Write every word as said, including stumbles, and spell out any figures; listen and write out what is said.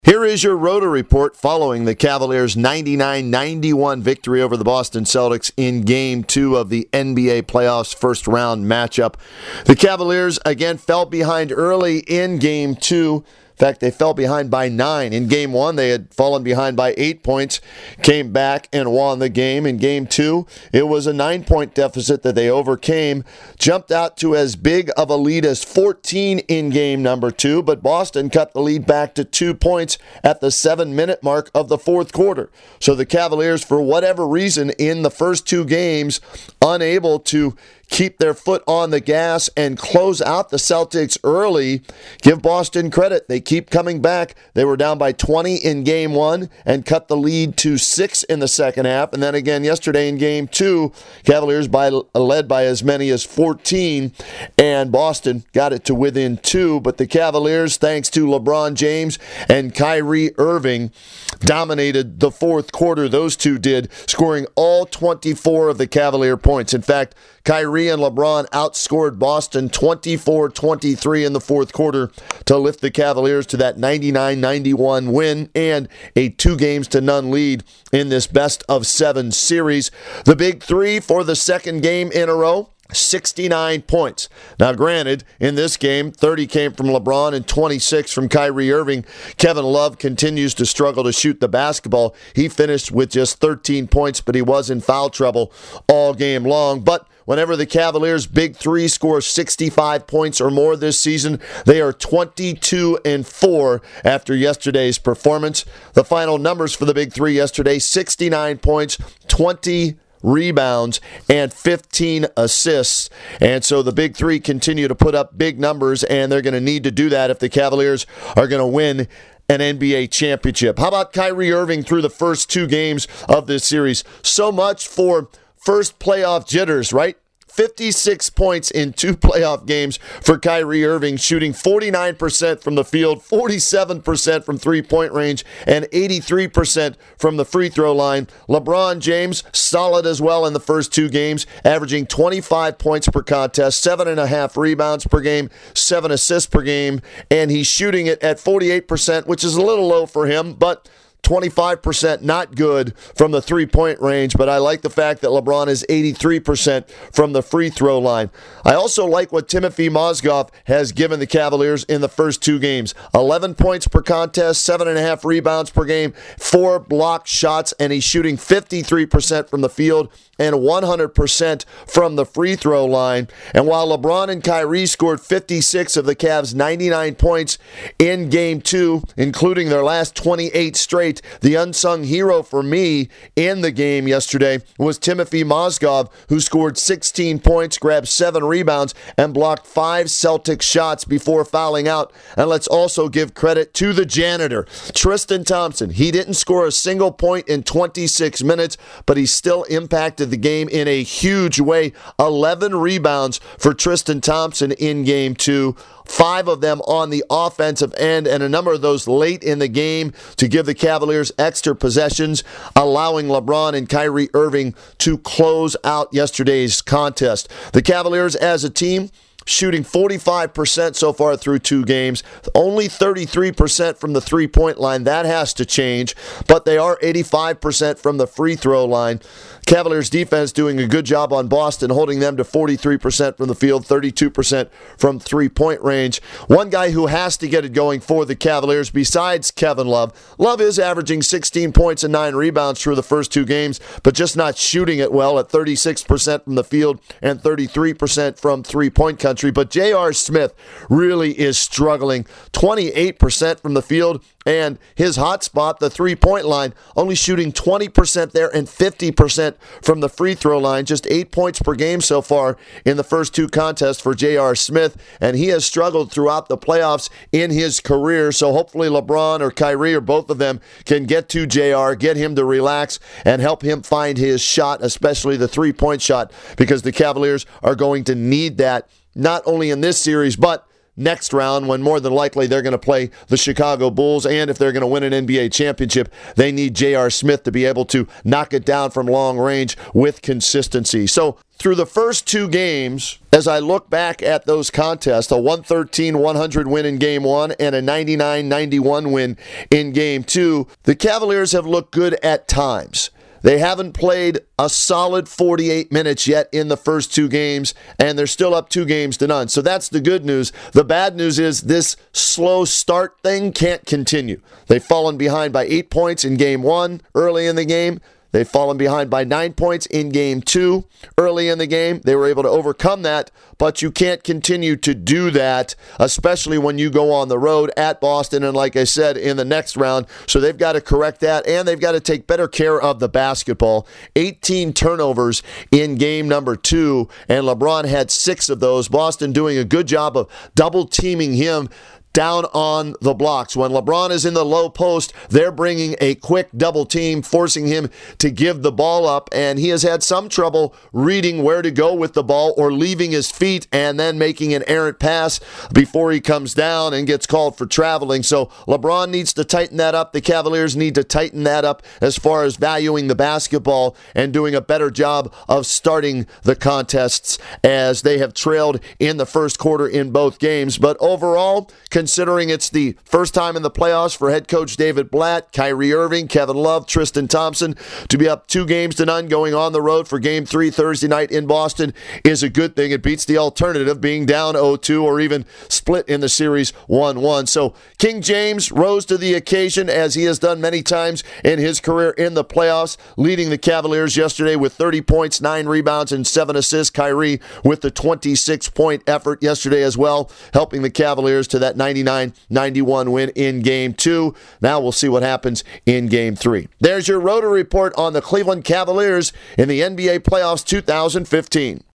Here is your Roto Report following the Cavaliers' ninety-nine ninety-one victory over the Boston Celtics in Game two of the N B A playoffs first-round matchup. The Cavaliers, again, fell behind early in Game two. In fact, they fell behind by nine. In Game one, they had fallen behind by eight points, came back and won the game. In Game two, it was a nine-point deficit that they overcame, jumped out to as big of a lead as fourteen in Game number two, but Boston cut the lead back to two points at the seven-minute mark of the fourth quarter. So the Cavaliers, for whatever reason, in the first two games, unable to keep their foot on the gas and close out the Celtics early. Give Boston credit. They keep coming back. They were down by twenty in Game one and cut the lead to six in the second half. And then again yesterday in Game two, Cavaliers by, led by as many as fourteen, and Boston got it to within two. But the Cavaliers, thanks to LeBron James and Kyrie Irving, dominated the fourth quarter. Those two did, scoring all twenty-four of the Cavalier points. In fact, Kyrie and LeBron outscored Boston twenty-four twenty-three in the fourth quarter to lift the Cavaliers to that ninety-nine ninety-one win and a two games to none lead in this best of seven series. The big three for the second game in a row, sixty-nine points. Now, granted, in this game, thirty came from LeBron and twenty-six from Kyrie Irving. Kevin Love continues to struggle to shoot the basketball. He finished with just thirteen points, but he was in foul trouble all game long. But whenever the Cavaliers' big three score sixty-five points or more this season, they are twenty-two and four after yesterday's performance. The final numbers for the big three yesterday, sixty-nine points, twenty rebounds, and fifteen assists. And so the big three continue to put up big numbers, and they're going to need to do that if the Cavaliers are going to win an N B A championship. How about Kyrie Irving through the first two games of this series? So much for first playoff jitters, right? fifty-six points in two playoff games for Kyrie Irving, shooting forty-nine percent from the field, forty-seven percent from three-point range, and eighty-three percent from the free throw line. LeBron James, solid as well in the first two games, averaging twenty-five points per contest, seven and a half rebounds per game, seven assists per game, and he's shooting it at forty-eight percent, which is a little low for him, but twenty-five percent not good from the three-point range, but I like the fact that LeBron is eighty-three percent from the free throw line. I also like what Timothy Mozgov has given the Cavaliers in the first two games. eleven points per contest, seven and a half rebounds per game, four blocked shots, and he's shooting fifty-three percent from the field and one hundred percent from the free throw line. And while LeBron and Kyrie scored fifty-six of the Cavs' ninety-nine points in Game two, including their last twenty-eight straight, the unsung hero for me in the game yesterday was Timothy Mozgov, who scored sixteen points, grabbed seven rebounds, and blocked five Celtics shots before fouling out. And let's also give credit to the janitor, Tristan Thompson. He didn't score a single point in twenty-six minutes, but he still impacted the game in a huge way. eleven rebounds for Tristan Thompson in Game two. Five of them on the offensive end, and a number of those late in the game to give the Cavaliers extra possessions, allowing LeBron and Kyrie Irving to close out yesterday's contest. The Cavaliers as a team shooting forty-five percent so far through two games, only thirty-three percent from the three-point line. That has to change, but they are eighty-five percent from the free throw line. Cavaliers defense doing a good job on Boston, holding them to forty-three percent from the field, thirty-two percent from three-point range. One guy who has to get it going for the Cavaliers besides Kevin Love. Love is averaging sixteen points and nine rebounds through the first two games, but just not shooting it well at thirty-six percent from the field and thirty-three percent from three-point country. But J R. Smith really is struggling, twenty-eight percent from the field, and his hot spot, the three-point line, only shooting twenty percent there and fifty percent from the free throw line. Just eight points per game so far in the first two contests for J R. Smith, and he has struggled throughout the playoffs in his career. So hopefully LeBron or Kyrie or both of them can get to J R, get him to relax, and help him find his shot, especially the three-point shot, because the Cavaliers are going to need that not only in this series, but next round when more than likely they're going to play the Chicago Bulls. And if they're going to win an N B A championship, they need J R. Smith to be able to knock it down from long range with consistency. So through the first two games, as I look back at those contests, a one thirteen one hundred win in game one and a ninety-nine ninety-one win in game two, the Cavaliers have looked good at times. They haven't played a solid forty-eight minutes yet in the first two games, and they're still up two games to none. So that's the good news. The bad news is this slow start thing can't continue. They've fallen behind by eight points in game one early in the game. They've fallen behind by nine points in game two early in the game. They were able to overcome that, but you can't continue to do that, especially when you go on the road at Boston and, like I said, in the next round. So they've got to correct that, and they've got to take better care of the basketball. eighteen turnovers in game number two, and LeBron had six of those. Boston doing a good job of double-teaming him down on the blocks. When LeBron is in the low post, they're bringing a quick double team, forcing him to give the ball up, and he has had some trouble reading where to go with the ball or leaving his feet and then making an errant pass before he comes down and gets called for traveling. So LeBron needs to tighten that up. The Cavaliers need to tighten that up as far as valuing the basketball and doing a better job of starting the contests, as they have trailed in the first quarter in both games. But overall, considering it's the first time in the playoffs for head coach David Blatt, Kyrie Irving, Kevin Love, Tristan Thompson, to be up two games to none going on the road for game three Thursday night in Boston is a good thing. It beats the alternative, being down oh two or even split in the series one one. So King James rose to the occasion, as he has done many times in his career in the playoffs, leading the Cavaliers yesterday with thirty points, nine rebounds, and seven assists. Kyrie with the twenty-six point effort yesterday as well, helping the Cavaliers to that ninety-nine ninety-one win in game two. Now we'll see what happens in game three. There's your Roto Report on the Cleveland Cavaliers in the N B A playoffs two thousand fifteen.